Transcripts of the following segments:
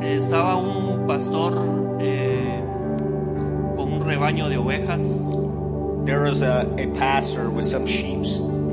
Estaba un pastor con un rebaño de ovejas. There was a pastor with some sheep.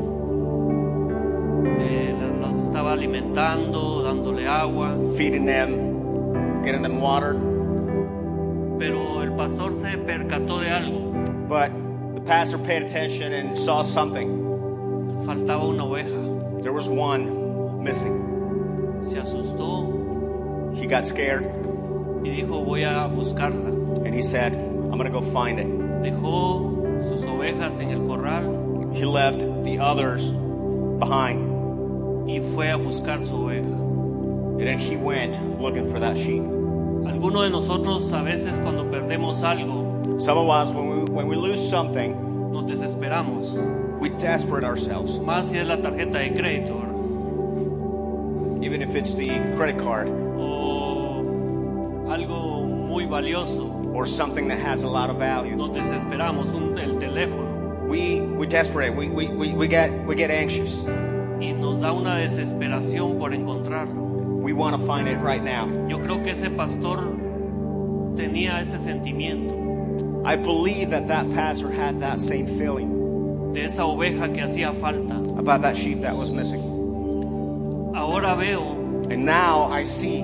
Las estaba alimentando, dándole agua. Feeding them, getting them water. Pero el pastor se percató de algo. But the pastor paid attention and saw something. Faltaba una oveja. There was one missing. Se asustó. He got scared. Y dijo, voy a buscarla. And he said, I'm going to go find it. Dejó sus ovejas en el corral. He left the others behind. Y fue a buscar su oveja. And then he went looking for that sheep. Algunos de nosotros a veces cuando perdemos algo, Some of us, when we lose something, nos desesperamos. we desperate ourselves. Más si es la tarjeta de crédito, ¿verdad? Even if it's the credit card O algo muy valioso, or something that has a lot of value. nos desesperamos. El teléfono. We desperate. We get anxious. Y nos da una desesperación por encontrarlo. We want to find it right now. Yo creo que ese pastor tenía ese sentimiento I believe that pastor had that same feeling de esa oveja que hacía falta. about that sheep that was missing. Ahora veo And now I see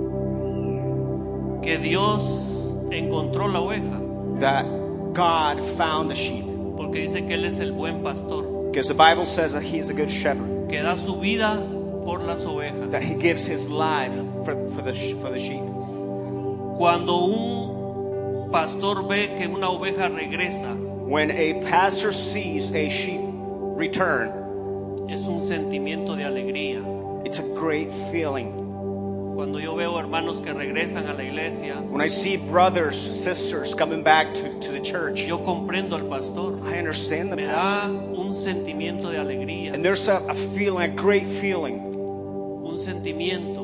que Dios encontró la oveja, that God found the sheep. porque dice que Él es el buen pastor, Because the Bible says that He's a good shepherd, que da su vida por las ovejas. that He gives His life for the sheep. Cuando un pastor ve que una oveja regresa, When a pastor sees a sheep return, es un sentimiento de alegría. it's a great feeling. Cuando yo veo hermanos que regresan a la iglesia, When I see brothers, sisters coming back to the church, yo comprendo al pastor. I understand the Me pastor. da un sentimiento de alegría, And there's a feeling, a great feeling, un sentimiento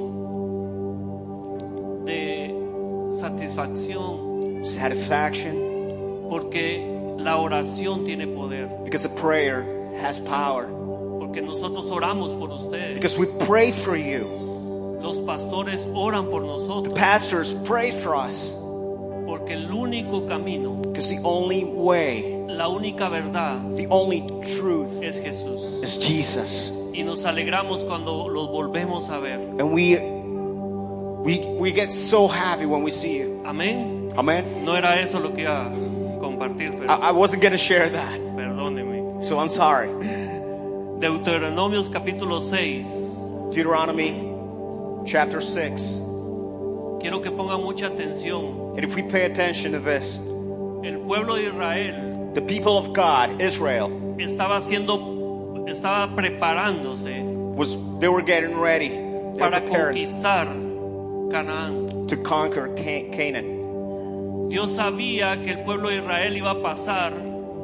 de satisfacción, satisfaction, porque la oración tiene poder, because the prayer has power. porque nosotros oramos por ustedes. Because we pray for you. Los pastores oran por nosotros, Pastors pray for us. porque el único camino, Because the only way, la única verdad the only truth es Jesús. is Jesus. Y nos alegramos cuando los volvemos a ver. And we get so happy when we see you. Amén. Amen. No era eso lo que iba a compartir, pero I wasn't going to share that, perdóneme. so I'm sorry. Deuteronomios capítulo 6. Deuteronomy chapter 6. Quiero que pongan mucha atención. And if we pay attention to this, El pueblo de Israel the people of God, Israel, estaba preparándose they were getting ready. They were para preparing conquistar Canaán. to conquer Canaan. Dios sabía que el pueblo de Israel iba a pasar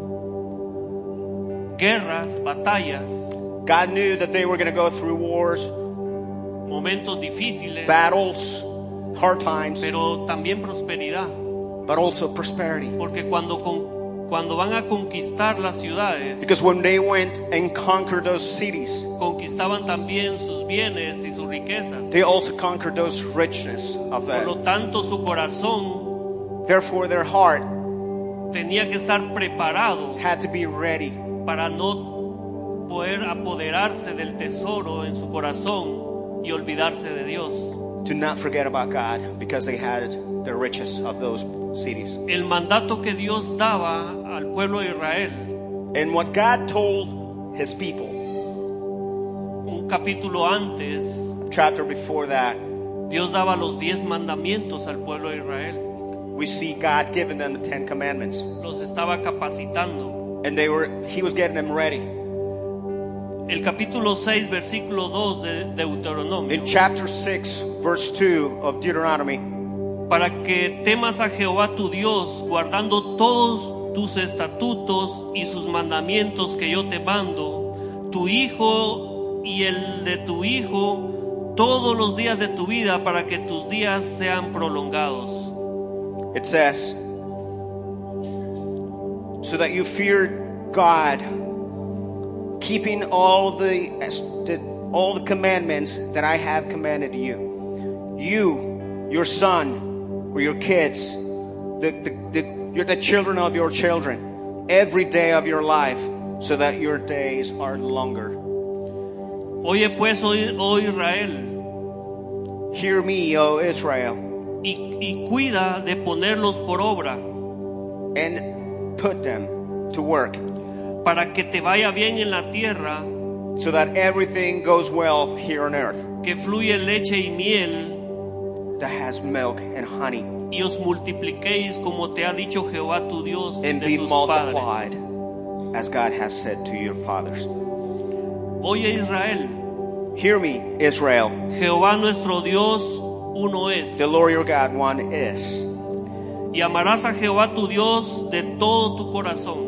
guerras, batallas, God knew that they were going to go through wars, momentos difíciles, battles, hard times, pero también prosperidad. but also prosperity. Porque cuando van a conquistar las ciudades, Because when they went and conquered those cities, conquistaban también sus bienes y sus riquezas. they also conquered those richness of Por lo that. tanto, su corazón Therefore, their heart tenía que estar preparado had to be ready para no poder apoderarse del tesoro en su corazón y olvidarse de Dios. to not forget about God because they had the riches of those cities. El mandato que Dios daba al pueblo de Israel, And what God told His people, un capítulo antes, a chapter before that, Dios daba los 10 mandamientos al pueblo de Israel. we see God giving them the 10 Commandments. Los estaba capacitando. And He was getting them ready. El capítulo 6, versículo 2 de Deuteronomio. In chapter 6, verse 2 of Deuteronomy, Para que temas a Jehová tu Dios, guardando todos tus estatutos y sus mandamientos que yo te mando, tu hijo y el de tu hijo, todos los días de tu vida, para que tus días sean prolongados. it says, so that you fear God, keeping all the commandments that I have commanded you, your son or your kids, you're the children of your children, every day of your life, so that your days are longer. Oye pues, oh Israel, Hear me, O Israel, y cuida de ponerlos por obra, and put them to work, para que te vaya bien en la tierra, so that everything goes well here on earth, que fluye leche y miel, that has milk and honey, y os multipliquéis como te ha dicho Jehová tu Dios and de be tus multiplied, padres. as God has said to your fathers. Oye Israel, Hear me, Israel, Jehová nuestro Dios uno es, the Lord your God, one is. y amarás a Jehová tu Dios de todo tu corazón,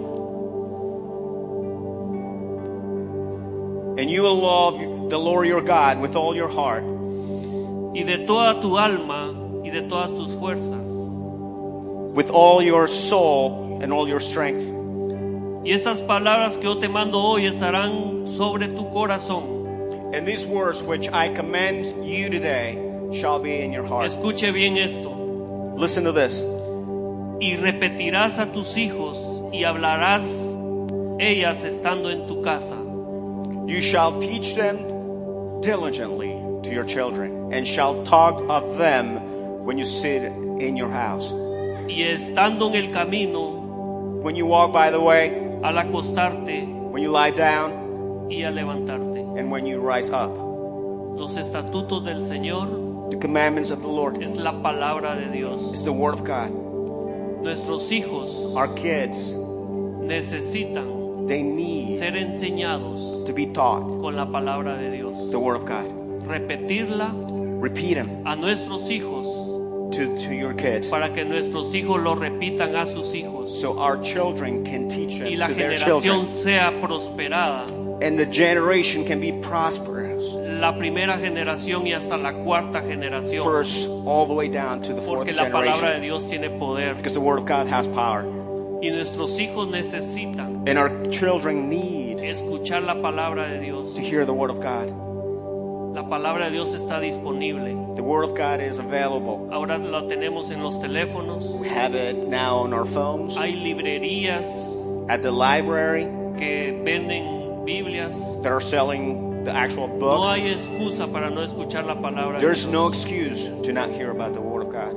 And you will love the Lord your God with all your heart, y de toda tu alma y de todas tus fuerzas. with all your soul and all your strength. Y estas palabras que yo te mando hoy estarán sobre tu corazón. And these words which I command you today shall be in your heart. Escuche bien esto. Listen to this. Y repetirás a tus hijos y hablarás ellas estando en tu casa. You shall teach them diligently to your children, and shall talk of them when you sit in your house, Y estando en el camino, when you walk by the way, al acostarte when you lie down, y al levantarte. and when you rise up. Los estatutos del Señor The commandments of the Lord es la palabra de Dios. is the word of God. Nuestros hijos Our kids, necesitan they need ser enseñados to be taught con la palabra de Dios. the word of God. Repetirla Repeat them a nuestros hijos to your kids, para que nuestros hijos lo repitan a sus hijos so our children can teach them y la to their generación children, sea prosperada, and the generation can be prosperous, la primera generación y hasta la cuarta generación, first all the way down to the fourth porque la palabra de generation, Dios tiene poder because the word of God has power, y nuestros hijos necesitan and our children need escuchar la palabra de Dios. to hear the word of God. La palabra de Dios está disponible. The word of God is available. Ahora la tenemos en los teléfonos. We have it now on our phones, Hay librerías at the library que venden Biblias. that are selling the actual No book. hay excusa para no escuchar la palabra de There's Dios. no excuse to not hear about the word of God.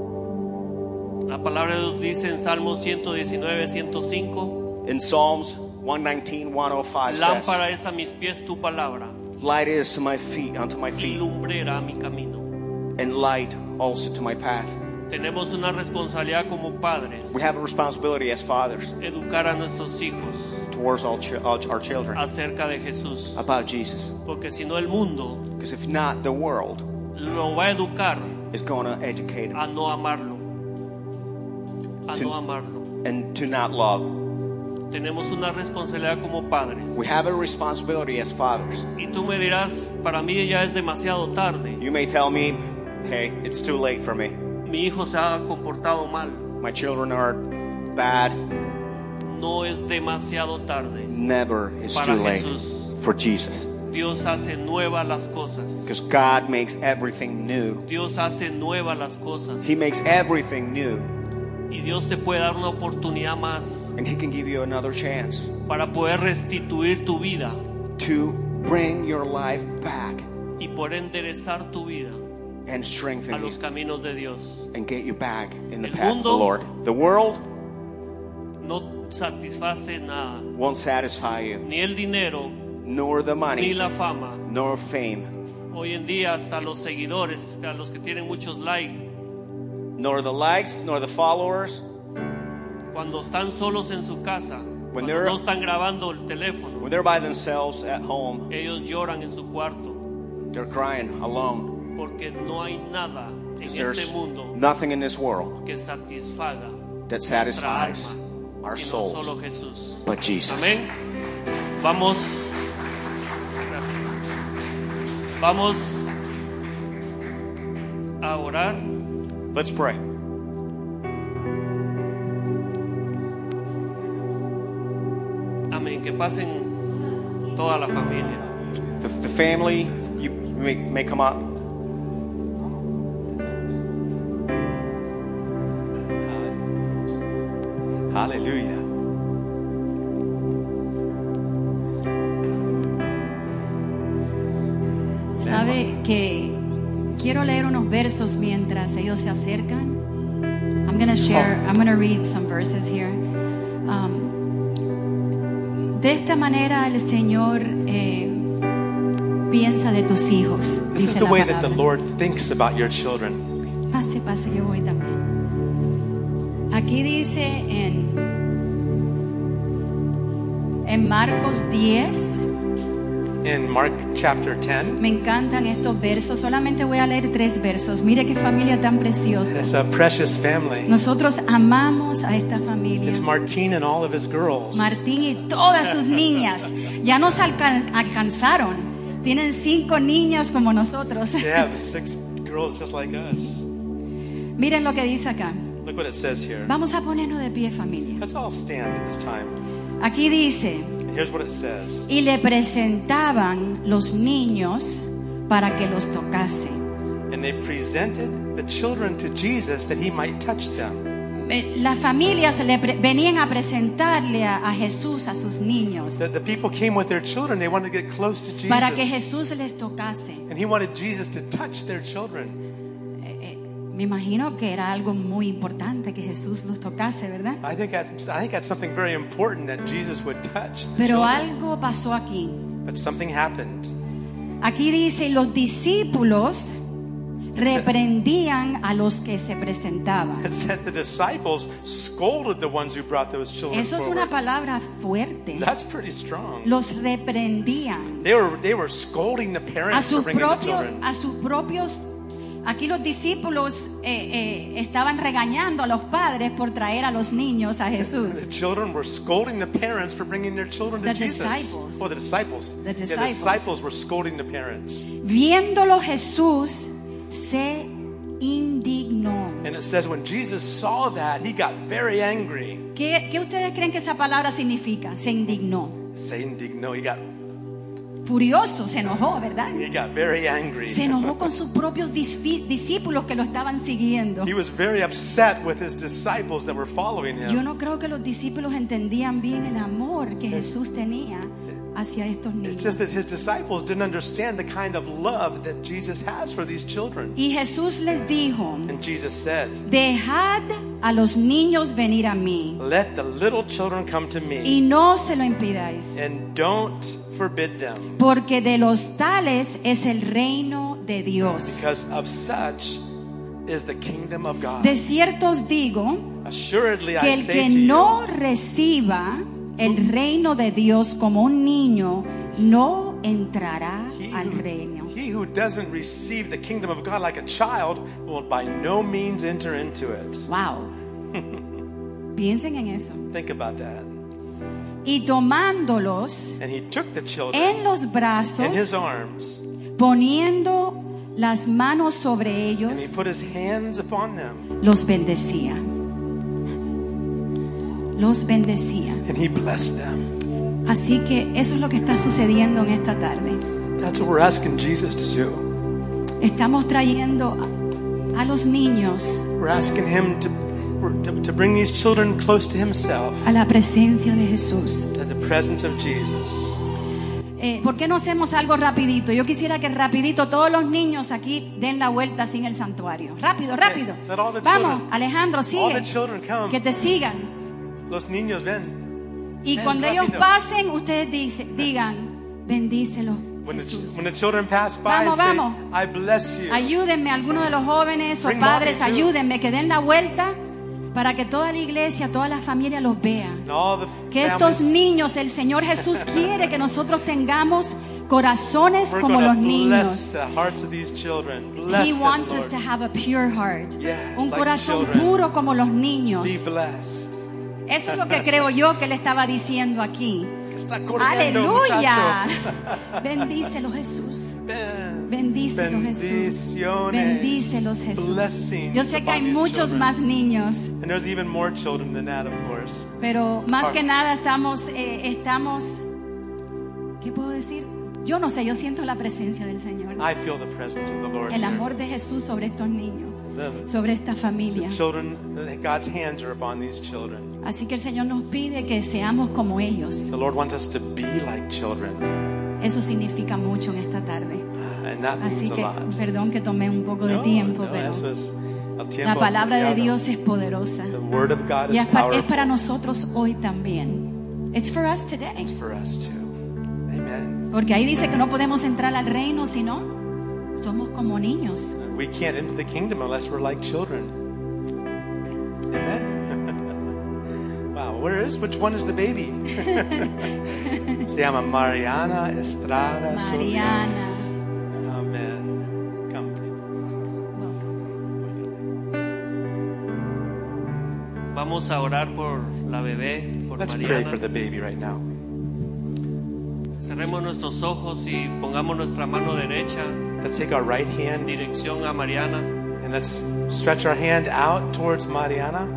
La palabra de Dios dice en Salmos 119, 105, In Psalms 119, 105 says, lámpara es a mis pies tu palabra light is to my feet, unto my y feet, lumbrera a mi camino. and light also to my path. Tenemos una responsabilidad como padres, We have a responsibility as fathers educar a nuestros hijos towards all our children acerca de Jesús. about Jesus. Porque si no el mundo Because if not, the world lo va a educar is going to educate them a no amarlo. A Sí. no amarlo. and to not love. Tenemos una responsabilidad como padres. We have a responsibility as fathers. Y tú me dirás, para mí ya es demasiado tarde. You may tell me, hey, it's too late for me. Mi hijo se ha comportado mal. My children are bad. No es demasiado tarde. Never is Para too late Jesús. for Jesus. Dios hace nuevas las cosas. Because God makes everything new. Dios hace nuevas las cosas. He makes everything new. Y Dios te puede dar una oportunidad más And He can give you another chance para poder restituir tu vida to bring your life back y poder enderezar tu vida and a strengthen you los caminos de Dios. and get you back in the El path of the mundo Lord. The world No satisface nada, won't satisfy you, ni el dinero, nor the ni money, la fama. nor fame, Hoy en día hasta los seguidores, a los que tienen muchos likes, nor the likes, nor the followers. cuando están solos en su casa, cuando they're- no están grabando el teléfono, When they're by themselves at home, ellos lloran en su cuarto they're crying alone. porque no hay nada en Because este there's mundo nothing in this world que satisfaga that nuestra satisfies alma, our sino souls solo Jesús. but Jesus. Amén. Vamos. Gracias. Vamos a orar. Let's pray. Amén. Que pasen toda la familia. The family, you may come up. Hallelujah. Sabe que quiero leer unos versos mientras ellos se acercan. I'm gonna read some verses here. De esta manera el Señor piensa de tus hijos. This is Dice the la way that the palabra. Lord thinks about your children. Pase, yo voy también. Aquí dice en Marcos 10. In Mark chapter 10, Me encantan estos versos. Solamente voy a leer 3 versos. Mire qué familia tan preciosa. it's a precious family. Nosotros amamos a esta familia. It's Martin and all of his girls. Martín y todas sus niñas ya nos alcanzaron. Tienen 5 niñas como nosotros. They have 6 girls just like us. Miren lo que dice acá. Look what it says here. Vamos a ponernos de pie, familia. Let's all stand at this time. Aquí dice: Here's what it says. y le presentaban los niños para que los tocase. And they presented the children to Jesus that he might touch them. Las familias venían a presentarle a Jesús a sus niños The people came with their children. They wanted to get close to Jesus. para que Jesús les tocase. And he wanted Jesus to touch their children. Me imagino que era algo muy importante que Jesús los tocase, ¿verdad? I think that's something very important that Jesus would touch the Pero children. algo pasó aquí. But something happened. Aquí dice: los discípulos reprendían a los que se presentaban. It says the disciples scolded the ones who brought those children Eso es forward. una palabra fuerte. That's pretty strong. Los reprendían They were scolding the a parents for bringing the children. sus propios. Aquí los discípulos estaban regañando a los padres por traer a los niños a Jesús. The children were scolding the parents for bringing their children to The Jesus. disciples. Oh, the disciples. The Yeah, the disciples. disciples were scolding the parents. Viéndolo Jesús se indignó. And it says when Jesus saw that, he got very angry. ¿Qué ustedes creen que esa palabra significa? Se indignó. Se indignó. He got Furioso, se enojó, ¿verdad? very angry. Se enojó con sus propios discípulos que lo estaban siguiendo. He was very upset with his disciples that were following him. Yo no creo que los discípulos entendían bien el amor que Jesús tenía hacia estos It's niños. just that his disciples didn't understand the kind of love that Jesus has for these children. Y Jesús les dijo: And Jesus said, dejad a los niños venir a mí "Let the little children come to me, y no se lo impidáis, and don't forbid them, porque de los tales es el reino de Dios. because of such is the kingdom of God. De cierto os digo Assuredly que I el say que to you, no reciba el reino de Dios como un niño no entrará al reino. he who doesn't receive the kingdom of God like a child will by no means enter into it." Wow. Piensen en eso. Think about that. Y tomándolos And he took the children en los in his brazos, arms, poniendo las manos sobre and he ellos, put his hands upon them, los bendecía. Los bendecía. and he blessed them. Así que eso es lo que está sucediendo en esta tarde. That's what we're asking Jesus to do. Estamos trayendo a los niños We're asking him to bring these children close to himself, a la presencia de Jesús. to the presence of Jesus. ¿Por qué no hacemos algo rapidito? Yo quisiera que rapidito todos los niños aquí den la vuelta sin el santuario. Rápido, rápido. Let all the Vamos, children- Alejandro, All sigue. the children come. Que te sigan. Los niños ven. Y Ven, cuando ellos rápido. pasen, ustedes digan: bendícelo, When Jesús. the children pass by, Vamos, say, vamos. "I bless you." Ayúdenme, algunos de los jóvenes o Bring padres, mommy too. ayúdenme, que den la vuelta para que toda la iglesia, toda la familia los vea. And all the Que estos families, niños, el Señor Jesús quiere que nosotros tengamos corazones we're como gonna los niños. bless the hearts of these children. Bless He them, wants us Lord. to have a pure heart. Yes, Un like corazón children. puro como los niños. Be blessed. Eso es lo que creo yo que él estaba diciendo aquí. Está corriendo, Aleluya. muchacho. Bendícelos, Jesús. Ven. Bendícelos, Jesús. Bendiciones. Bendícelos, Jesús. Blessings Yo sé que hay upon these muchos children. más niños, And there's even more children than that, of course. pero más que nada estamos, ¿qué puedo decir? Yo no sé, yo siento la presencia del Señor. I feel the presence of the Lord El here. amor de Jesús sobre estos niños. sobre esta familia. Children, God's hands are upon these children. Así que el Señor nos pide que seamos como ellos. The Lord wants us to be like children. Eso significa mucho en esta tarde. And that Así means a que, lot. perdón que tomé un poco de No, tiempo, no, pero eso es el tiempo la palabra de apropiado. Dios es poderosa. The word of God Y is es para powerful. nosotros hoy también. It's for us today. It's for us too. Amen. Porque ahí dice que no podemos entrar al reino si no somos como niños. We can't enter the kingdom unless we're like children. Amen. Wow, which one is the baby? Se llama Mariana Estrada Solis. Mariana. Amen. Come. Vamos a orar por la bebé, por Let's pray for Mariana. the baby right now. Cerremos nuestros ojos y pongamos nuestra mano derecha Let's take our right en hand dirección a Mariana. and let's stretch our hand out towards Mariana.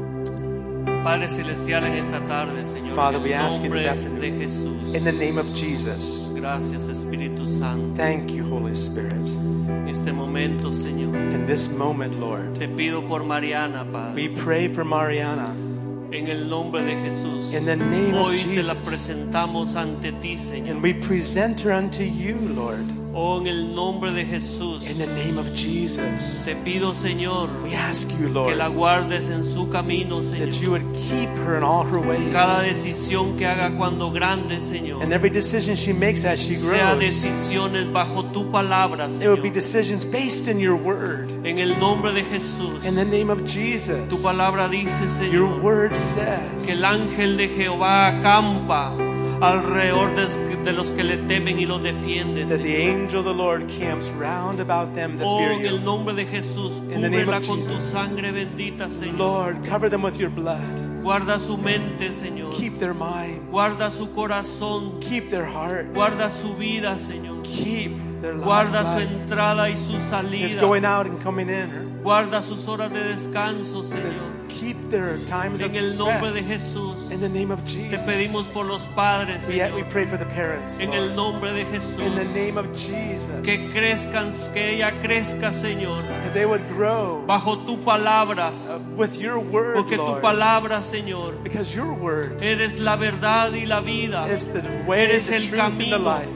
Padre Celestial, en esta tarde, Señor, Father, en we el ask you nombre this afternoon, de Jesús. In the name of Jesus. Gracias, Espíritu Santo. Thank you, Holy Spirit. En este momento, Señor, In this moment, Lord, te pido por Mariana, we Padre. pray for Mariana. En el nombre de Jesús. In the name of Hoy te la Jesus. presentamos ante ti, And Señor. we present her unto you, Lord. Oh, en el nombre de Jesús. In the name of Jesus. Te pido, Señor, We ask you, que Lord, la guardes en su camino, that Señor. you would keep her in all her ways. Cada decisión que haga cuando grande, Señor, And every decision she makes as she sea grows, decisiones bajo tu palabra, it would be Señor. decisions based in your word. En el nombre de Jesús. In the name of Jesus. Tu palabra dice, Your Señor, word que says el ángel de Jehová acampa alrededor de los que le temen y los defiende, that the Señor. angel of the Lord camps round about them that Oh, fear en el you. nombre de Jesús, In the name cúbrela of con tu Jesus. sangre bendita, Señor. Lord, cover them with your blood. Guarda su mente, Señor. Keep their mind. Guarda su corazón. Keep their heart. Guarda su vida, Señor. Keep their Guarda su life. entrada y su It's salida. going out and coming in. Guarda sus horas de descanso, Señor. Keep their times of En el nombre de rest. Jesús. In the name of Te Jesus. pedimos por los padres, We Señor. pray for the parents, En el Lord. nombre de In the Jesús. name of Jesus. Que crezcan, que ella crezca, Señor. That they would grow Bajo tu palabra. with your word, Porque tu Lord. palabra, Señor, Because your word eres la verdad y la vida. is the way, Eres the el truth, and the camino. life.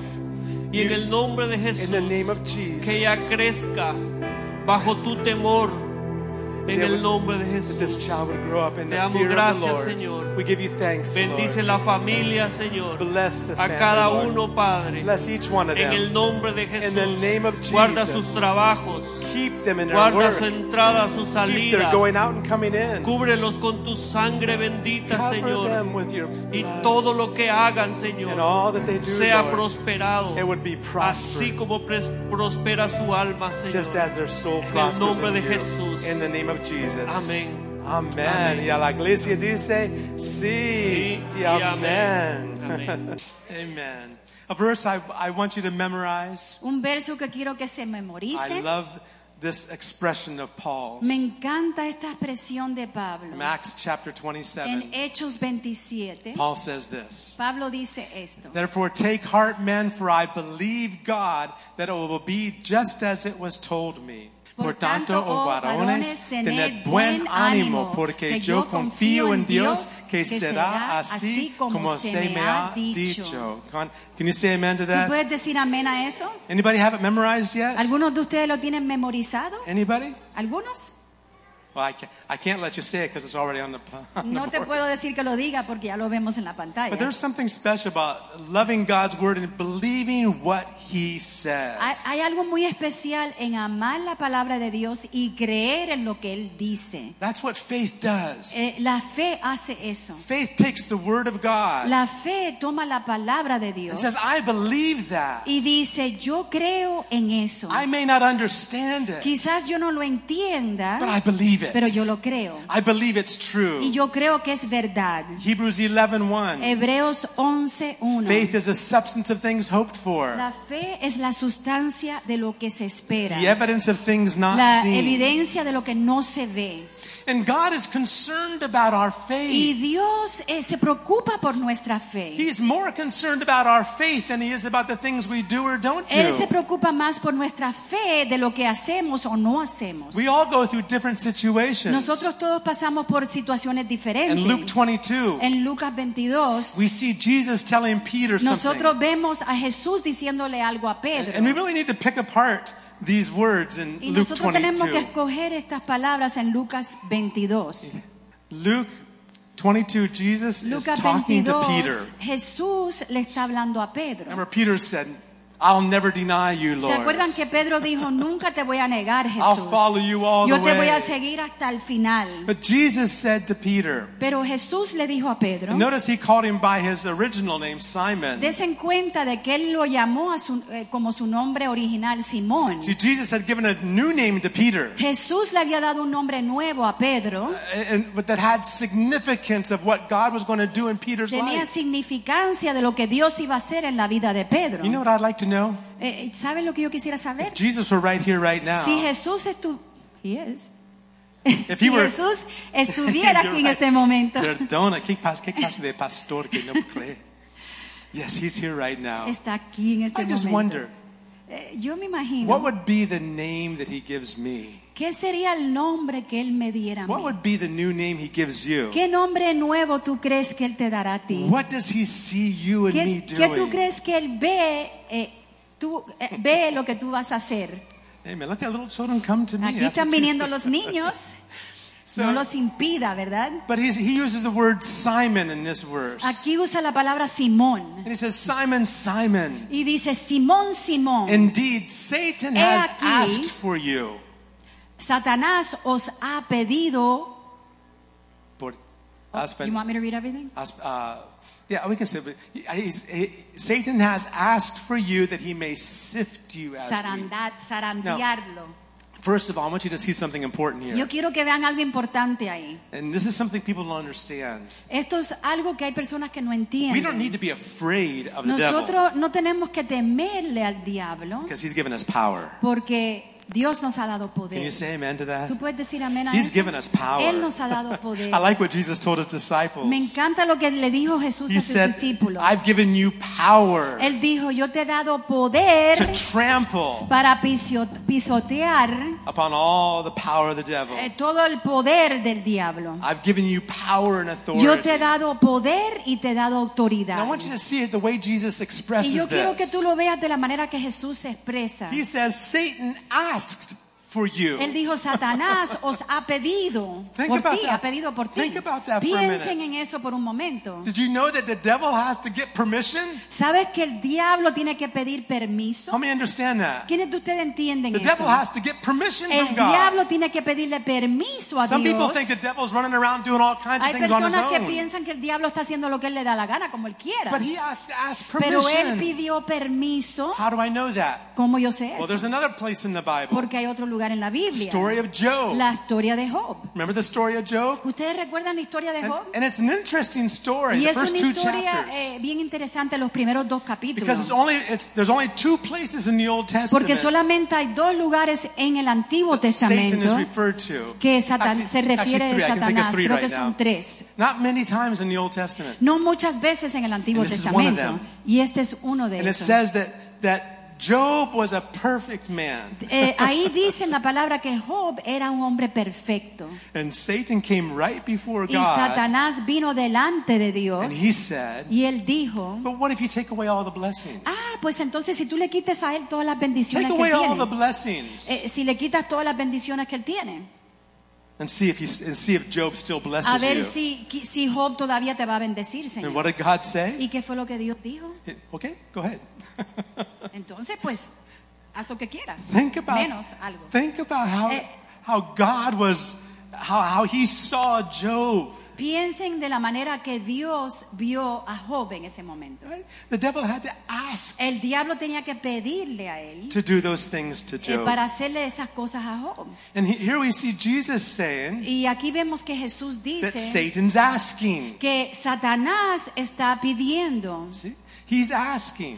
Y en el nombre de In the Jesús, name of Jesus. que ella crezca bajo tu temor. En el nombre de That this Jesús. child would grow up in Te the damos fear of the gracias, Lord. Señor. We give you thanks, Bendice Lord. la familia, Señor. Bless the A family, cada Lord. uno, Padre. Bless each one of En el them. nombre de In the name of Jesús. Guarda Jesus. sus trabajos. Keep them in their Guarda su work. entrada, su Keep their salida. going out and coming in. Cúbrelos con tu sangre bendita, Cover Señor. them with your Y blood. todo lo que hagan, And Señor, all that they do, sea Lord, prosperado. it would be Así prospered. como prospera su alma, Just Señor. as their soul En el prospers nombre in de you. Jesús. In the name of Jesus. Amén. Amen. Amén. Y a la iglesia dice, sí, Sí, y y amén. amén. Amen. A verse I want you to memorize. Un verso que quiero que se I memorice. love this expression of Paul's. Me encanta esta expresión de Pablo. From Acts chapter En 27, Hechos 27, Paul says this. Pablo dice esto. Therefore take heart, men, for I believe God that it will be just as it was told me. Por tanto, oh varones, tened buen ánimo, porque yo confío en Dios que será así como se me ha dicho. Can you say amen to ¿Tú that? puedes decir amén a eso? Anybody have it memorized yet? ¿Algunos de ustedes lo tienen memorizado? Anybody? ¿Algunos? Well, I can't let you say it because it's already on the No te board. puedo decir que lo diga porque ya lo vemos en la pantalla. But there's something special about loving God's word and believing what He says. Hay algo muy especial en amar la palabra de Dios y creer en lo que Él dice. That's what faith does. La fe hace eso. Faith takes the word of God La fe toma la palabra de and Dios says, I believe that. y dice, yo creo en eso. I may not understand it, Quizás yo no lo entienda, but I believe believe it. pero yo lo creo. I believe it's true. Y yo creo que es verdad. Hebrews 11:1. Hebreos 11:1. Faith is a substance of things hoped for, La fe es la sustancia de lo que se espera, the evidence of things not la seen. evidencia de lo que no se ve. And God is concerned about our Y faith. Dios se preocupa por nuestra fe. He's more concerned about our faith than he is about the things we do or don't Él se do. preocupa más por nuestra fe de lo que hacemos o no hacemos. We all go through different situations. Nosotros todos pasamos por situaciones diferentes. In Luke 22, En Lucas 22, we see Jesus telling Peter nosotros something. vemos a Jesús diciéndole algo a Pedro. And we really need to pick apart these words in Y Luke nosotros tenemos que 22. escoger estas palabras en Lucas 22. Luke 22, Jesus is Lucas talking to 22, Peter. Jesús le está hablando a Pedro. Remember, Peter said, I'll never deny you, ¿Se Lord. acuerdan que Pedro dijo, nunca te voy a negar, I'll Jesús? follow you all Yo the te voy a way. seguir hasta el final. But Jesus said to Peter, Pero Jesús le dijo a Pedro, notice he called him by his original name, Simon. desen cuenta de que él lo llamó como su nombre original, Simón. See, Jesus had given a new name to Peter, Jesús le había dado un nombre nuevo a Pedro. but that had significance of what God was going to do in Peter's Tenía life. significancia de lo que Dios iba a hacer en la vida de Pedro. You know what I'd like to know? ¿Saben lo que yo quisiera saber? Jesus were right here, right now. Si Jesús si he were- Jesús estuviera You're aquí en right. este momento, Perdona, ¿qué clase de pastor que no cree? Yes, he's here right now. está aquí en este I just momento. wonder, Yo me imagino, what would be the name that he gives me? ¿qué sería el nombre que él me diera a What mí? would be the new name he gives you? ¿Qué nombre nuevo tú crees que él te dará a ti? What does he see you and me ¿Qué tú doing? crees que él ve? Ve lo que tú vas a hacer. Amen. Let the little children come to me. Aquí That's están what viniendo Jesus- los niños. So- No los impida, ¿verdad? But he uses the word Simon in this verse. Aquí usa la palabra Simón. And he says, Simon, Simon, Y dice, Simón, Simón, indeed, Satan He has aquí- asked for you. Satanás os ha pedido. Husband, You want me to read everything? yeah, we can say, but Satan has asked for you that he may sift you as wheat. Zarandearlo. First of all, I want you to see something important here. Yo quiero que vean algo importante ahí. And this is something people don't understand. Esto es algo que hay personas que no We don't entienden. need to be afraid of the devil Nosotros no tenemos que temerle al diablo because he's given us power. porque Dios nos ha dado Can you poder. say amen to that? ¿Tú puedes decir amén a He's eso? given us power. Él nos ha dado poder. I like what Jesus told his disciples. Me encanta lo que le dijo Jesús He a sus said, discípulos. I've given you power Él dijo, yo te he dado to poder trample para pisotear upon all the power of the devil. todo el poder del diablo. I've given you power and authority. Yo te he dado poder y te he dado And I autoridad. want you to see it the way Jesus Y expresses yo quiero que this. tú lo veas de la manera que Jesús se expresa. He says, Satan asked for you. Él dijo, Satanás os ha pedido Think por about ti, that. ha pedido por ti. Think about that for a Piensen minute. en eso por un momento. Did you know that the devil has to get permission? ¿Sabes que el diablo tiene que pedir permiso? Help me understand that. ¿Quiénes de ustedes entienden The esto? devil has to get permission El from God. diablo tiene que pedirle permiso a Some people Dios. think the devil's running around doing all kinds of Hay things on his personas que own. piensan que el diablo está haciendo lo que él le da la gana, como él quiera. But he has to ask Pero él permission. pidió permiso. How do I know that? ¿Cómo yo sé Well, there's eso? another place in the Bible. Porque hay otro lugar en la Biblia. Story of Job. La historia de Job. Remember the story of Job? ¿Ustedes recuerdan la historia de Job? And it's an interesting story, Y the es first una two historia chapters. bien interesante, los primeros dos capítulos. Because there's only two places in the Old Testament Porque solamente hay dos lugares en el Antiguo that Satan is Testamento referred to. que se refiere Actually, de three. I can think of Satanás. three Creo que right son now. tres. Not many times in the Old Testament. No muchas veces en el Antiguo And this is one of Testamento. them. Y este es uno de And it esos. says that Job was a perfect man. Ahí dice en la palabra que Job era un hombre perfecto. And Satan came right before Y God. Satanás vino delante de Dios. And he said, Y él dijo, but what if you take away all the blessings? pues entonces si tú le quites a él todas las bendiciones Take que away él all the tiene. blessings. Si le quitas todas las bendiciones que él tiene. And see if Job still A blesses ver you. si Job todavía te va a bendecir, And what Señor. did God say? ¿Y qué fue lo que Dios dijo? Okay, go ahead. Entonces, pues, haz lo que quieras. Think about Menos algo. how God was how he saw Job Piensen de la manera que Dios vio a Job en ese momento. Right? The devil had to ask El diablo tenía que pedirle a él to do those things to Job. para hacerle esas cosas a Job. And here we see Jesus saying Y aquí vemos que Jesús that dice Satan's asking. que Satanás está pidiendo See? He's asking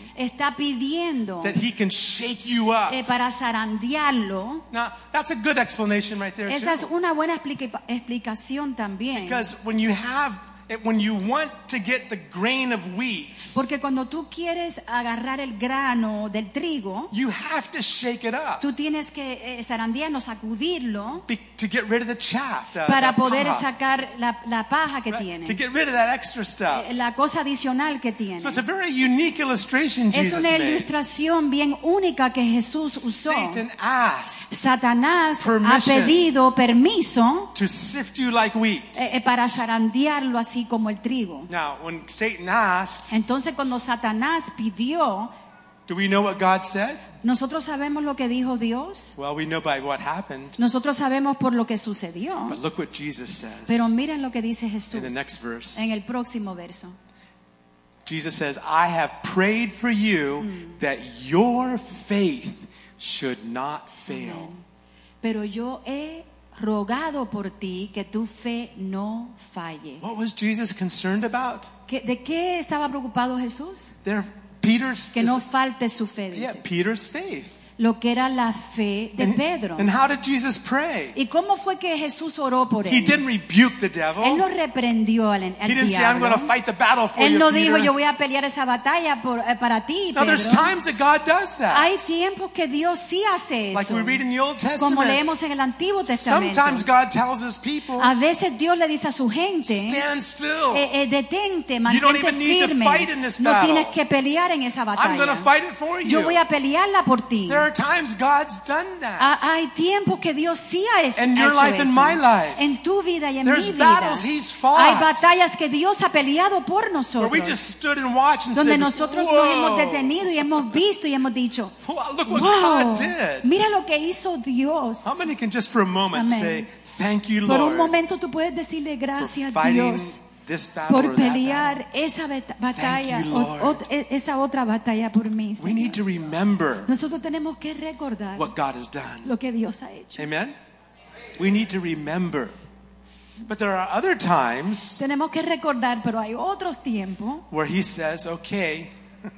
that he can shake you up. para zarandearlo. Now, that's a good explanation right there Esa es too. una buena explicación también. Because when you want to get the grain of wheat, Porque cuando tú quieres agarrar el grano del trigo, you have to shake it up tú tienes que zarandearlo, sacudirlo to get rid of the chaff, para that poder paja, sacar la paja que right? tiene, To get rid of that extra stuff. la cosa adicional que tiene. So it's a very unique illustration Es Jesus una made. ilustración bien única que Jesús usó. Satan asked Satanás ha Permission. pedido permiso to sift you like wheat. para zarandearlo así como el trigo. Now, when Satan asked, Entonces cuando Satanás pidió, do we know what God said? nosotros sabemos lo que dijo Dios, Well, we know by what happened. nosotros sabemos por lo que sucedió, But look what Jesus says pero miren lo que dice Jesús in the next verse. en el próximo verso. Jesus says, I have prayed for you that your faith should not fail. Pero yo he rogado por ti que tu fe no falle. What was Jesus concerned about? ¿De qué estaba preocupado Jesús? Peter's Que no falte su fe, yeah, dice. Peter's faith. Lo que era la fe de Pedro. And how did Jesus pray? ¿Y cómo fue que Jesús oró por He él? didn't rebuke the devil. Él no reprendió al He didn't say, I'm diablo. going to fight the battle for Él you, no dijo, Peter. yo voy a pelear esa batalla para ti, Now, there's Pedro. times that God does that. Hay tiempos que Dios sí hace Like eso. we read in the Old Como Testament. leemos en el Antiguo Testamento. Sometimes God tells his people, A veces Dios le dice a su gente, stand still. detente, You don't mantente even need to firme. fight in this No battle. tienes que pelear en esa I'm going to batalla. fight it for Yo you. voy a pelearla por ti. There are times God's done that. Hay tiempos que Dios sí ha hecho In your life, eso. in my life. En tu vida y en There's mi vida. battles He's fought. Hay batallas que Dios ha peleado por Where nosotros. we just stood and watched and Donde said, nosotros nos whoa, hemos detenido y hemos visto y hemos dicho, wow, look what wow, God did. mira lo que hizo Dios. How many can just for a moment Amén. say, thank you, Por un Lord, momento tú puedes decirle for gracias fighting Dios this battle or por that battle. pelear esa batalla, Thank you, Lord. esa otra batalla por mí. We need Señor. to remember Nosotros tenemos que recordar what God has done. lo que Dios ha hecho. Amen? We need to remember. But there are other times Tenemos que recordar, pero hay otros tiempos where He says, okay,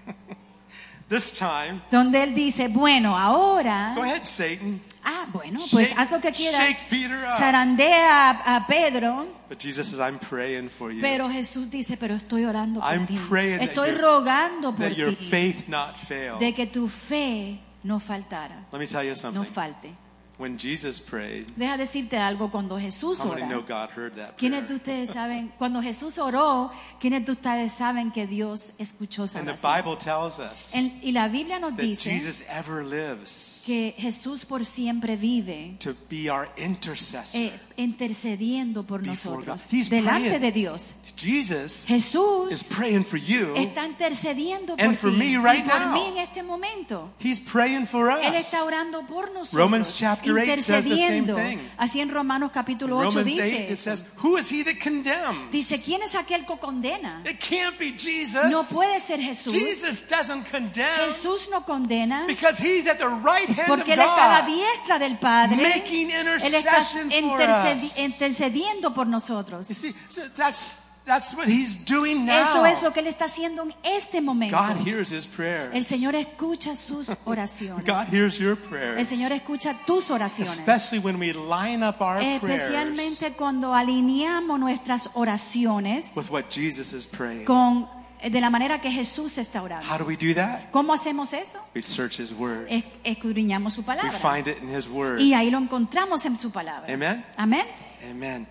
this time, donde Él dice, bueno, ahora, go ahead, Satan. bueno, pues Shake- haz lo que quieras. shake Peter up. Zarandea a Pedro, But Jesus says, I'm praying for you. pero Jesús dice, pero estoy orando por I'm ti. praying that Estoy your- rogando por that your ti, faith not fail. de que tu fe no faltara, Let me tell you no something. falte. When Jesus prayed, Deja decirte algo, cuando Jesús how many know ora, God heard that ¿quiénes prayer? de ustedes saben? Cuando Jesús oró, ¿quiénes de ustedes saben que Dios escuchó esa And the oración? Bible tells us Y la Biblia nos that dice Jesus ever lives que Jesús por siempre vive to be our intercessor. intercediendo por Before nosotros God. He's delante praying. de Dios. Jesus Jesús is praying for you. está intercediendo por And for ti me right y por now. mí en este momento. He's praying for Él us. está orando por nosotros, Romans chapter 8 says the same intercediendo. thing. Así en Romanos capítulo 8 Romans dice 8, it eso. says, who is he that condemns? Dice, ¿quién es aquel que condena? It can't be Jesus. No puede ser Jesús. Jesus doesn't condemn Jesús no condena because he's at the right hand of porque Él está a la God, diestra del Padre. making Él está intercession for us. intercediendo por nosotros. You see, so that's what he's doing Eso now. es lo que Él está haciendo en este momento. God hears his prayers. El Señor escucha sus oraciones. God hears your El prayers. Señor escucha tus oraciones. Especially when we line up our prayers Especialmente cuando alineamos nuestras oraciones with what Jesus is praying. de la manera que Jesús está orando. How do we do that? ¿Cómo hacemos eso? We search his word. Escudriñamos su We palabra. find it in his word. Y ahí lo encontramos en su palabra. Amen? Amén. Amen.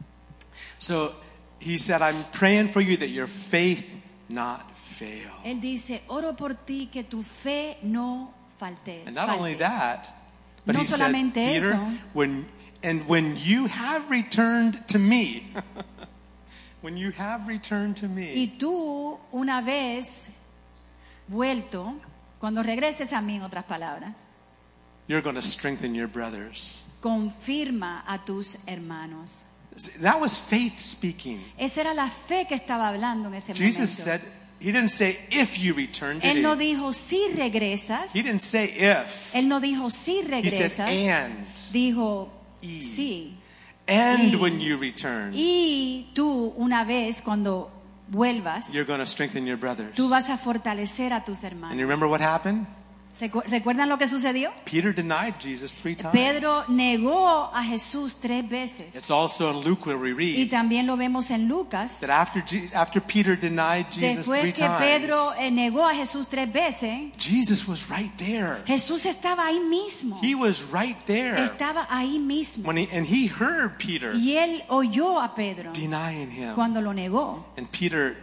So he said, I'm praying for you that your faith not fail. Él dice, oro por ti que tu fe no falte. And not only that, but No he said, solamente Peter, eso. when you have returned to me, when you have returned to me, Y tú, una vez vuelto, cuando regreses a mí, en otras palabras, you're going to strengthen your brothers. confirma a tus hermanos. That was faith speaking. Esa era la fe que estaba hablando en ese Jesus momento. said, he didn't say if you return, did Él no he? dijo si regresas. He didn't say if. Él no dijo si He said regresas. and. Dijo Y. sí. And Y. when you return, Y tú, una vez cuando vuelvas, you're going to strengthen your brothers. tú vas a fortalecer a tus And hermanos. you remember what happened? ¿Recuerdan lo que sucedió? Peter denied Jesus 3 times. Pedro negó a Jesús 3 veces. It's also in Luke where we Y read también lo vemos en Lucas. that after Peter denied Jesus 3 Después que Pedro times, negó a Jesús 3 veces, Jesus was right there. Jesús estaba ahí mismo. He was right there. Estaba ahí mismo. And he heard Peter Y él oyó a Pedro denying him. cuando lo negó. And Peter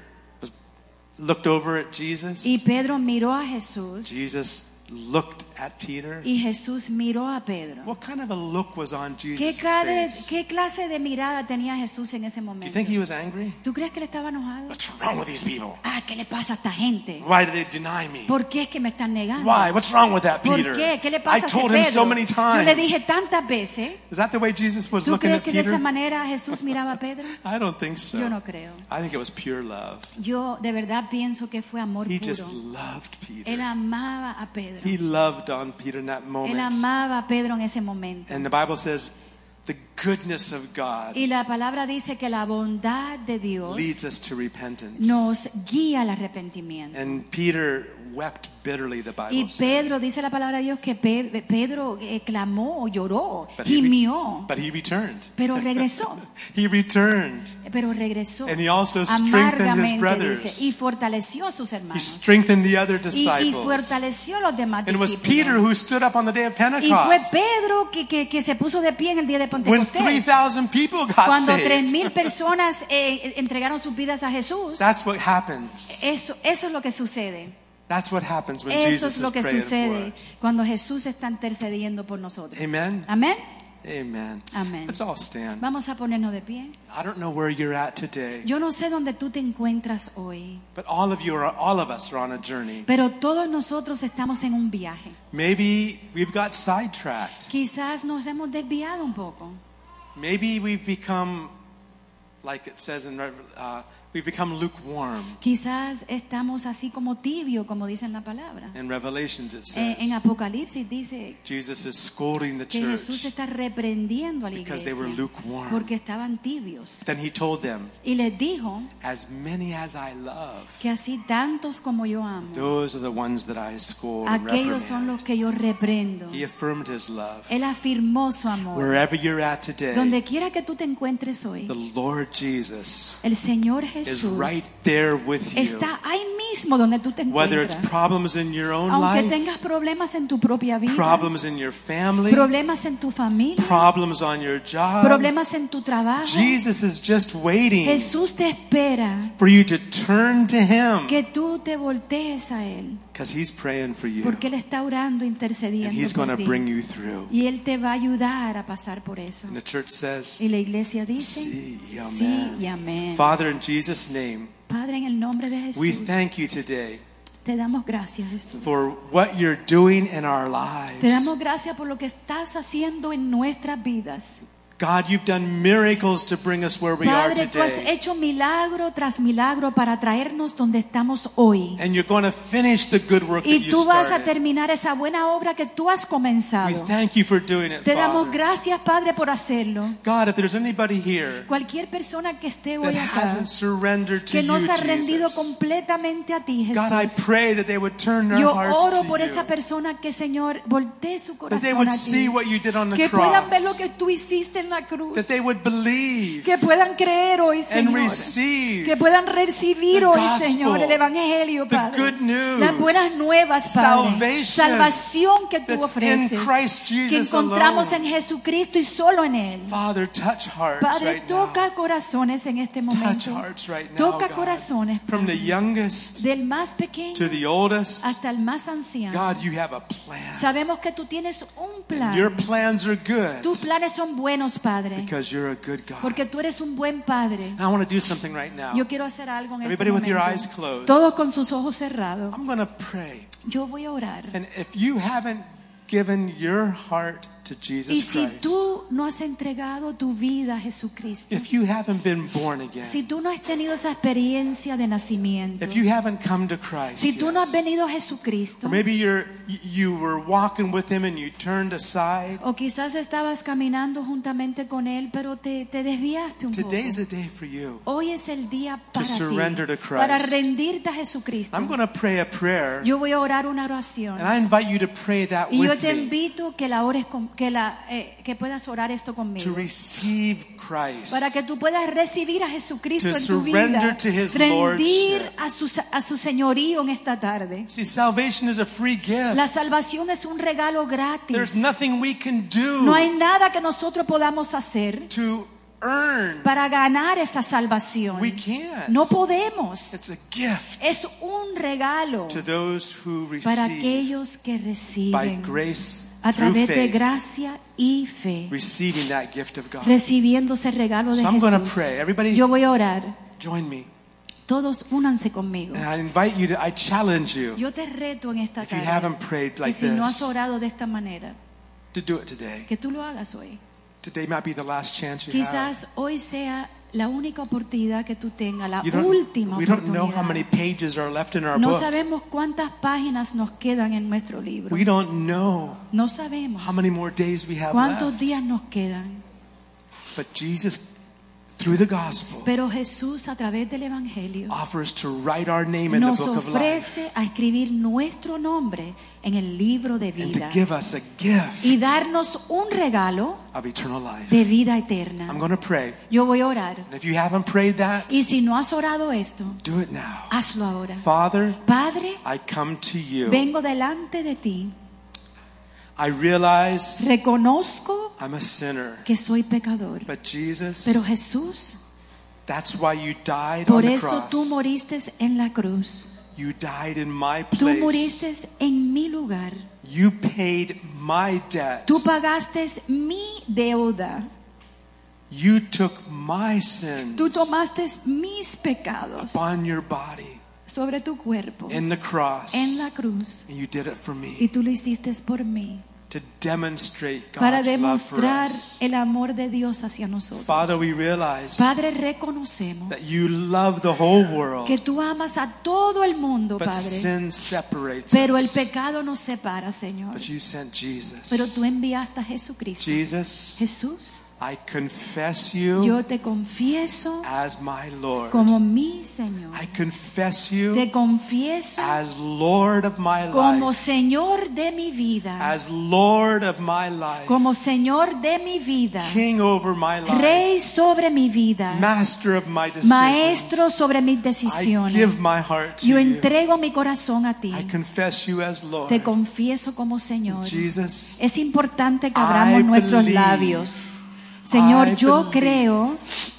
looked over at Jesus. Y Pedro miró a Jesús. Jesus looked at Peter. Y Jesús miró a Pedro. What kind of a look was on ¿Qué Jesus' face? ¿Qué clase de mirada tenía Jesús en ese Do you momento? think he was angry? ¿Tú crees que él estaba enojado? What's wrong with these people? Ah, ¿qué le pasa a esta gente? Why do they deny me? ¿Por qué es que me están negando? Why? What's wrong with that ¿Por Peter? qué? ¿Qué le I pasa a ese told him so Pedro? many Yo le times. dije tantas veces. Is that the way Jesus was ¿Tú looking crees at que de esa Peter? manera Jesús miraba a Pedro? I don't think so. Yo no creo. I think it was pure love. Yo de verdad pienso que fue amor He just puro. loved Él Peter. amaba a Pedro. He loved on Peter in that Él moment. amaba a Pedro en ese momento. And the Bible says the goodness of God Y la palabra dice que la bondad de Dios leads us to repentance. nos guía al arrepentimiento. And Peter wept bitterly, the Y Bible says. Pedro, dice la palabra de Dios, que Pedro clamó, lloró, But gimió, he returned. pero regresó. He returned. Pero regresó And he also strengthened his amargamente, brothers. dice, y fortaleció a sus He hermanos. strengthened the other Y disciples. fortaleció a los demás And it was Peter discípulos. who stood up on the day of Y fue Pentecost Pedro que se puso de pie en el día de when Pentecostés. 3,000 people got Cuando saved. 3,000 personas entregaron sus vidas a Jesús. That's what happens. Eso es lo que sucede. That's what happens when Eso Jesus es lo is que praying for sucede us. cuando Jesús está intercediendo por nosotros. Amen. Amén. Amen. Amén. Let's all stand. Vamos a ponernos de pie. I don't know where you're at today, Yo no sé dónde tú te encuentras hoy, but all of us are on a journey. pero todos nosotros estamos en un viaje. Maybe we've got sidetracked. Quizás nos hemos desviado un poco. Maybe we've become, like it says we've become lukewarm. Quizás estamos así como tibio, como dice en la palabra. In Revelations it En says Apocalipsis dice Jesus is scolding the que Jesús church. está reprendiendo a la Because iglesia they were lukewarm. porque estaban tibios. Then he told them, Y les dijo as many as I love, que así tantos como yo amo, those are the ones that I scold and aquellos son reprimand. los que yo reprendo. He affirmed his love. Él afirmó su amor. Wherever you're at today, Donde quiera que tú te encuentres hoy, the Lord Jesus el Señor is Jesús right there with you. está ahí mismo donde tú te Whether it's encuentras. problems in your own Aunque life, tengas problemas en tu propia vida, problems in your family, problemas en tu familia, problems on your job, problemas en tu trabajo, Jesus is just waiting Jesús te espera for you to turn to Him que tú te voltees a Él, because He's praying for you porque Él está orando, and intercediendo He's going por to ti. bring you through. Y Él te va a ayudar a pasar por eso. And the church says, Y la iglesia dice, sí, amen. sí y amén. Father, in Jesus' name, Padre, en el nombre de Jesús, we thank you today te damos gracias, Jesús. for what you're doing in our Te lives. damos gracias por lo que estás haciendo en nuestras vidas. God, you've done miracles to bring us where we are Padre, tú has today. hecho milagro tras milagro para traernos donde estamos hoy. And you're going to finish the good work that Y you tú vas a started. terminar esa buena obra que tú has We comenzado. thank you for doing it, Te damos Father. gracias, Padre, por hacerlo. God, if there's anybody here Cualquier persona que esté that hoy acá, hasn't surrendered to que no you, se ha rendido Jesus, completamente a ti, God, I Jesús. pray that they would turn their Yo hearts oro to por you. esa persona que, Señor, voltee su That they corazón would a see ti. what you did on the Que puedan ver lo cross. que tú hiciste en la cruz. That they would believe Que puedan creer hoy, and Señor. receive Que puedan recibir the hoy, gospel, Señor, el Evangelio, the Padre. good news, Las buenas nuevas, Padre. salvation Salvación que tú that's in ofreces. Christ Que Jesus encontramos alone. en Jesucristo y solo en Él. Father, touch hearts Padre, right now. toca corazones en este Touch momento. hearts right now, Toca God. corazones, From the Padre. youngest Del más pequeño to the oldest. hasta el más anciano. God, you have a plan. Sabemos que tú tienes un plan. Your plans are good Tus planes son buenos, Padre. because you're a good God. Porque tú eres un buen Padre. And I want to do something right now. Yo quiero hacer algo en este Everybody with your momento. eyes closed. Todos con sus ojos cerrados. I'm going to pray. Yo voy a orar. And if you haven't given your heart to to Jesus Y si Christ, tú no has entregado tu vida a Jesucristo, if you haven't been born again, si tú no has tenido esa experiencia de nacimiento, if you haven't come to Christ si tú no has yet, venido a Jesucristo, or maybe you were walking with Him and you turned aside, o quizás estabas caminando juntamente con Él, pero te desviaste un poco. today's a day for you. Hoy es el día para ti, surrender to Christ. para rendirte a Jesucristo. I'm going to pray a prayer, Yo voy a orar una oración. and I invite you to pray that Y yo with te me, invito que la ores que puedas orar esto to conmigo, receive Christ, para que tú puedas recibir a Jesucristo to en tu surrender vida, to His rendir lordship. a su señorío en esta tarde. See, salvation is a free gift. La salvación es un regalo gratis. There's nothing we can do No hay nada que nosotros podamos hacer to earn. para ganar esa salvación. We can't. No podemos. It's a gift Es un regalo to those who para receive aquellos que by reciben grace a through través de faith, gracia y fe, receiving that gift of God. recibiendo ese regalo de So I'm going to Jesús. pray. Everybody Yo voy a orar. join me. Todos únanse conmigo. And I invite you I challenge you, Yo te reto en esta if you tarde haven't prayed que like si no has this, orado de esta manera, to do it today. que tú lo hagas hoy. Today might be the last chance you have. Quizás hoy sea la única oportunidad que tú tengas, la You don't- última we don't know how many oportunidad. pages are left in our No book. sabemos cuántas páginas nos quedan en nuestro libro. We don't know No sabemos how many more days we have cuántos left. días nos quedan. But Jesus, through the gospel, Pero Jesús, a través del Evangelio, offers to write our name in the nos book of life ofrece a escribir nuestro nombre en el libro de and to vida give us a gift y darnos un regalo of eternal life. de vida I'm eterna. going to pray. Yo voy a orar. And if you haven't prayed that, Y si no has orado esto, do it now. hazlo ahora. Father, Padre, I come to you. vengo delante de ti. I realize Reconozco I'm a sinner. que soy pecador. But Jesus, Pero Jesús, that's why you died por on the eso tú cross. moriste en la cruz. You died in my Tú place. moriste en mi lugar. You paid my debt. Tú pagaste mi deuda. You took my sins Tú tomaste mis pecados upon your body sobre tu cuerpo in the cross. en la cruz. And you did it for Y me tú lo hiciste por mí, to demonstrate para God's love for demostrar us. el amor de Dios hacia nosotros. Father, we realize Padre, reconocemos that you love the whole world, que tú amas a todo el mundo, but Padre. sin separates Pero el us. pecado nos separa, Señor. But you sent Jesus. Pero tú enviaste a Jesucristo. Jesus, Jesús, I confess you yo te confieso as my Lord. como mi Señor. I confess you Te confieso as Lord of my como life. Señor de mi vida. As Lord of my life. Como Señor de mi vida. King over my life. Rey sobre mi vida. Master of my decisions. Maestro sobre mis I decisiones. give my heart to Yo you. entrego mi corazón a ti. I confess you as Lord. Te confieso como Señor. Jesus, Es importante que abramos nuestros believe, labios. Señor, I yo believe creo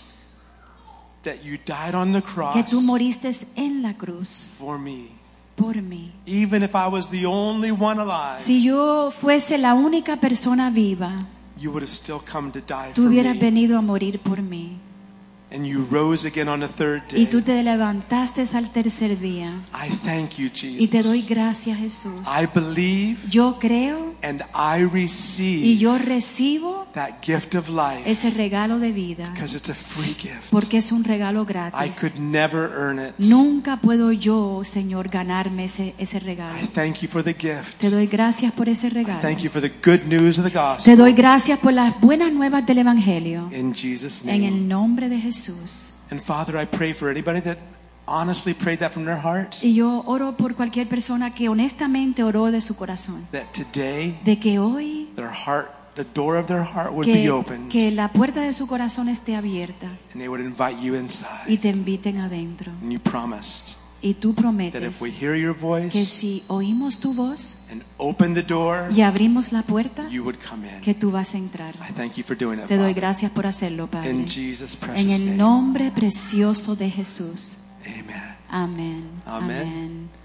that you died on the cross que tú moriste en la cruz for me. por mí. Even if I was the only one alive, Si yo fuese la única persona viva, you would have still come to die tú for hubieras me. venido a morir por mí. And you rose again on the third Y day. tú te levantaste al tercer día. I thank you, Y te doy Jesus. gracias, Jesús. I believe Yo creo and I y receive yo recibo that gift of life ese regalo de vida because it's a free gift. porque es un regalo I gratis. could never earn it. Nunca puedo yo, Señor, ganarme ese regalo. I thank you for the gift. Te doy gracias por ese regalo. Thank you for the good news of the Te gospel. doy gracias por las buenas nuevas del Evangelio. In Jesus' En name. el nombre de Jesús. And Father, I pray for anybody that honestly prayed that from their heart, Y yo oro por cualquier persona que honestamente oró de su corazón. that today De que hoy their heart, the door of their heart would be opened, que la puerta de su corazón esté abierta and they would invite you y inside. te inviten adentro. And you promised Y tú that if prometes we hear your que voice si oímos tu voz and open the door, y abrimos la puerta, you would come in. que tú vas a entrar. I thank you for doing it, Te doy Father. gracias por hacerlo, Padre. In Jesus' En precious el name. nombre precioso de Jesús. Amen. Amén. Amén. Amén.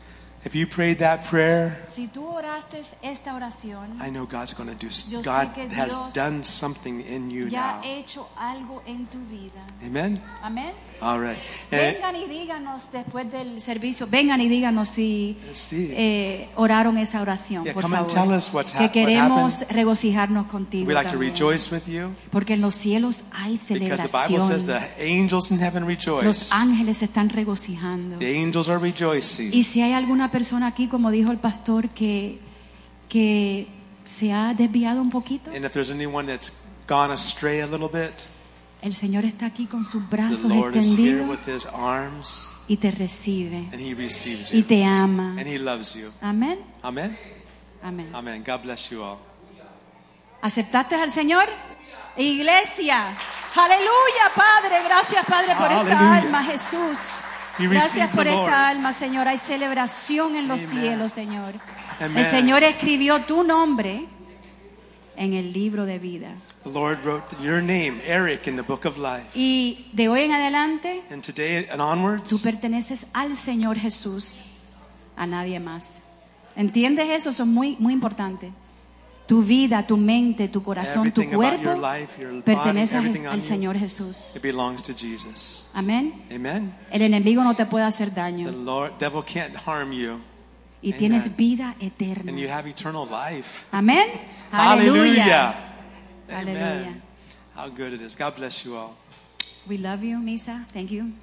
If you prayed that prayer, Si tú oraste esta oración, I know God's going to do. Yo sé God que has Dios done something in you ya now. ha hecho algo en tu vida. Amen. Amén. All right. Vengan y díganos después del servicio, vengan y díganos si See, oraron esa oración, Yeah, por come and favor. tell us what Que queremos happened. regocijarnos contigo we like to también. rejoice with you Porque en los cielos hay because the Bible says celebración. the angels in heaven Los rejoice. ángeles se están regocijando. The angels are rejoicing. Y si hay alguna persona aquí, como dijo el pastor, que se ha desviado un poquito, And if there's anyone that's gone astray a little bit, el Señor está aquí con sus the brazos Lord is here extendidos with His arms, y te recibe and He receives y you, te ama. and He loves you. Amén. Amen. Amén. Amen. God bless you all. ¿Aceptaste al Señor? Iglesia. Aleluya, Padre. Gracias, Padre, por esta Aleluya. alma, Jesús. You Gracias received por the Lord. esta alma, Señor. Hay celebración en los Amen. cielos, Señor. Amen. El Señor escribió tu nombre en el libro de vida. The Lord wrote your name, Eric, in the book of life. Y de hoy en adelante, And today and tú onwards, perteneces al Señor Jesús, a nadie más. ¿Entiendes eso? Eso es muy, muy importante. Tu vida, tu mente, tu corazón, tu everything about your cuerpo life, your body, pertenece everything on al you, Señor Jesús. it belongs to Jesus. Amén. Amen. El enemigo no te puede hacer The daño devil can't harm you, y Amen. tienes vida and you eterna. have eternal life. Amén. Hallelujah. Aleluya. Amen. How good it is. God bless you all. We love you, Misa. Thank you.